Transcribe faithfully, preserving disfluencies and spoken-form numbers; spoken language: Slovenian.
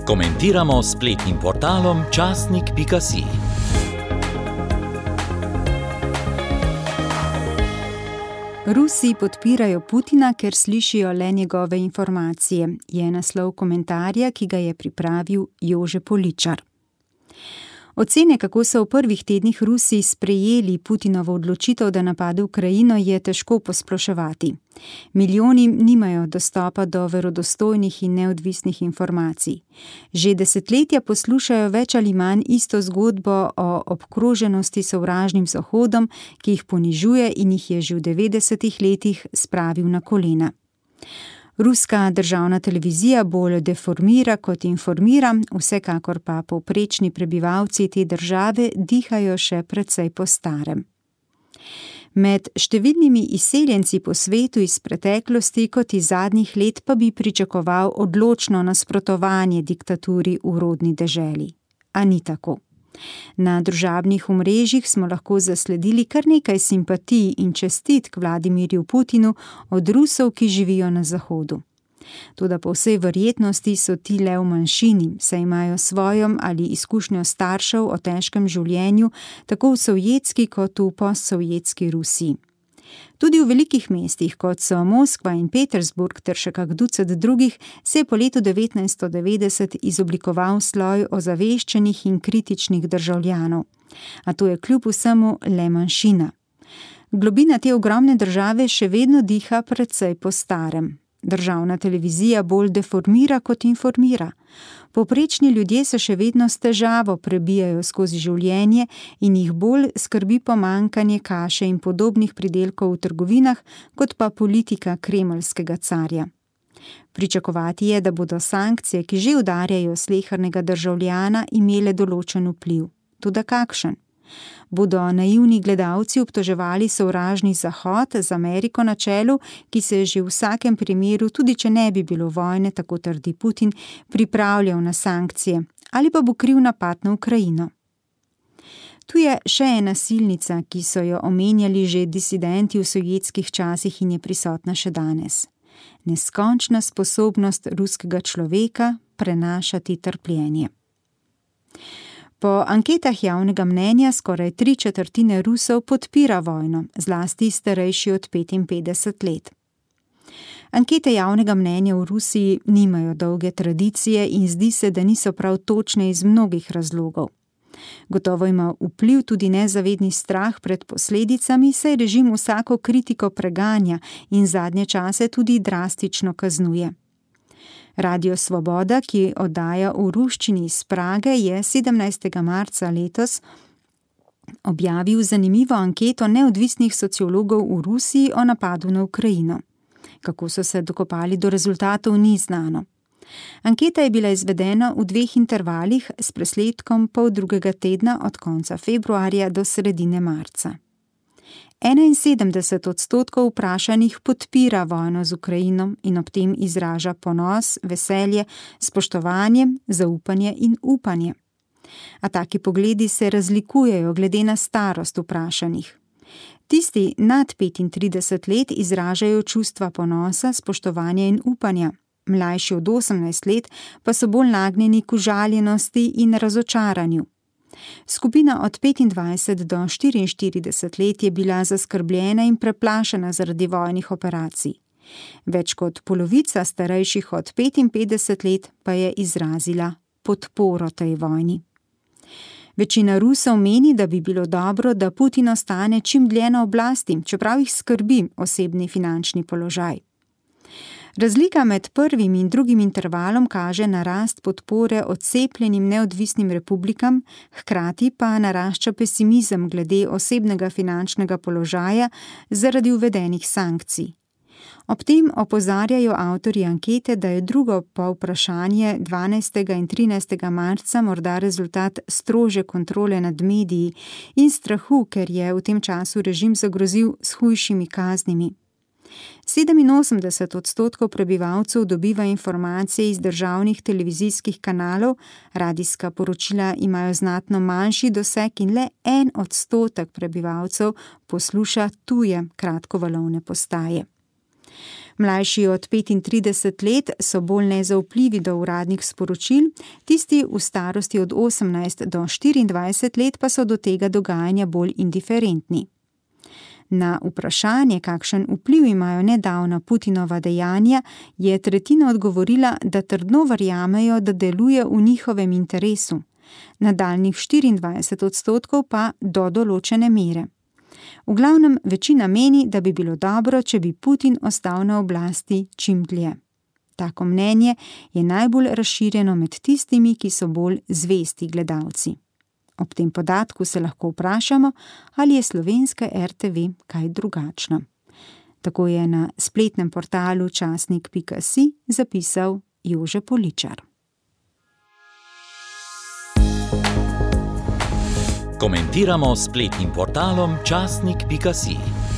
Komentiramo s spletnim portalom časnik pika si. Rusi podpirajo Putina, ker slišijo le njegove informacije, je naslov komentarja, ki ga je pripravil Jože Poličar. Ocene, kako so v prvih tednih Rusi sprejeli Putinovo odločitev, da napade Ukrajino, je težko posploševati. Milijoni nimajo dostopa do verodostojnih in neodvisnih informacij. Že desetletja poslušajo več ali manj isto zgodbo o obkroženosti sovražnim Zahodom, ki jih ponižuje in jih je že v devetdesetih letih spravil na kolena. Ruska državna televizija bolj deformira kot informira, vsekakor pa povprečni prebivalci te države dihajo še precej po starem. Med številnimi izseljenci po svetu iz preteklosti kot iz zadnjih let pa bi pričakoval odločno nasprotovanje diktaturi v rodni deželi. A ni tako. Na družabnih omrežjih smo lahko zasledili kar nekaj simpatij in čestitk Vladimirju Putinu od Rusov, ki živijo na Zahodu. Toda po vsej verjetnosti so ti le v manjšini, saj imajo svojo ali izkušnjo staršev o težkem življenju tako v sovjetski kot v postsovjetski Rusiji. Tudi v velikih mestih, kot so Moskva in Petersburg ter še kak ducat drugih, se je po letu devetnajststo devetdeset izoblikoval sloj ozaveščenih in kritičnih državljanov. A to je kljub vsemu le manjšina. Globina te ogromne države še vedno diha precej po starem. Državna televizija bolj deformira kot informira. Povprečni ljudje se še vedno s težavo prebijajo skozi življenje in jih bolj skrbi pomanjkanje kaše in podobnih pridelkov v trgovinah, kot pa politika kremeljskega carja. Pričakovati je, da bodo sankcije, ki že udarjajo slehernega državljana, imele določen vpliv. Toda kakšen? Bodo naivni gledalci obtoževali sovražni Zahod z Ameriko na čelu, ki se je že v vsakem primeru, tudi če ne bi bilo vojne, tako trdi Putin, pripravljal na sankcije, ali pa bo kriv napad na Ukrajino. Tu je še ena silnica, ki so jo omenjali že disidenti v sovjetskih časih in je prisotna še danes. Neskončna sposobnost ruskega človeka prenašati trpljenje. Po anketah javnega mnenja skoraj tri četrtine Rusov podpira vojno, zlasti starejši od petinpetdeset let. Ankete javnega mnenja v Rusiji nimajo dolge tradicije in zdi se, da niso prav točne iz mnogih razlogov. Gotovo ima vpliv tudi nezavedni strah pred posledicami, saj režim vsako kritiko preganja in zadnje čase tudi drastično kaznuje. Radio Svoboda, ki oddaja v ruščini iz Prage, je sedemnajstega marca letos objavil zanimivo anketo neodvisnih sociologov v Rusiji o napadu na Ukrajino. Kako so se dokopali do rezultatov, ni znano. Anketa je bila izvedena v dveh intervalih s presledkom pol drugega tedna od konca februarja do sredine marca. enainsedemdeset odstotkov vprašanih podpira vojno z Ukrajino in ob tem izraža ponos, veselje, spoštovanje, zaupanje in upanje. A taki pogledi se razlikujejo glede na starost vprašanih. Tisti nad petintrideset let izražajo čustva ponosa, spoštovanja in upanja. Mlajši od osemnajst let pa so bolj nagnjeni k užaljenosti in razočaranju. Skupina od petindvajset do štiriinštirideset let je bila zaskrbljena in preplašena zaradi vojnih operacij. Več kot polovica starejših od petinpetdeset let pa je izrazila podporo tej vojni. Večina Rusov meni, da bi bilo dobro, da Putin ostane čim dlje na oblasti, čeprav jih skrbi osebni finančni položaj. Razlika med prvim in drugim intervalom kaže na rast podpore odcepljenim neodvisnim republikam, hkrati pa narašča pesimizem glede osebnega finančnega položaja zaradi uvedenih sankcij. Ob tem opozarjajo avtorji ankete, da je drugo povprašanje dvanajstega in trinajstega marca morda rezultat strože kontrole nad mediji in strahu, ker je v tem času režim zagrozil s hujšimi kaznimi. sedeminosemdeset odstotkov prebivalcev dobiva informacije iz državnih televizijskih kanalov, radijska poročila imajo znatno manjši doseg in le en odstotek prebivalcev posluša tuje kratkovalovne postaje. Mlajši od petintrideset let so bolj nezaupljivi do uradnih sporočil, tisti v starosti od osemnajst do štiriindvajset let pa so do tega dogajanja bolj indiferentni. Na vprašanje, kakšen vpliv imajo nedavna Putinova dejanja, je tretjina odgovorila, da trdno verjamejo, da deluje v njihovem interesu. Nadaljnjih štiriindvajset odstotkov pa do določene mere. V glavnem večina meni, da bi bilo dobro, če bi Putin ostal na oblasti čim dlje. Tako mnenje je najbolj razširjeno med tistimi, ki so bolj zvesti gledalci. Ob tem podatku se lahko vprašamo, ali je slovenska er te ve kaj drugačna. Tako je na spletnem portalu časnik pika si zapisal Jože Poličar. Komentiramo s spletnim portalom časnik pika si.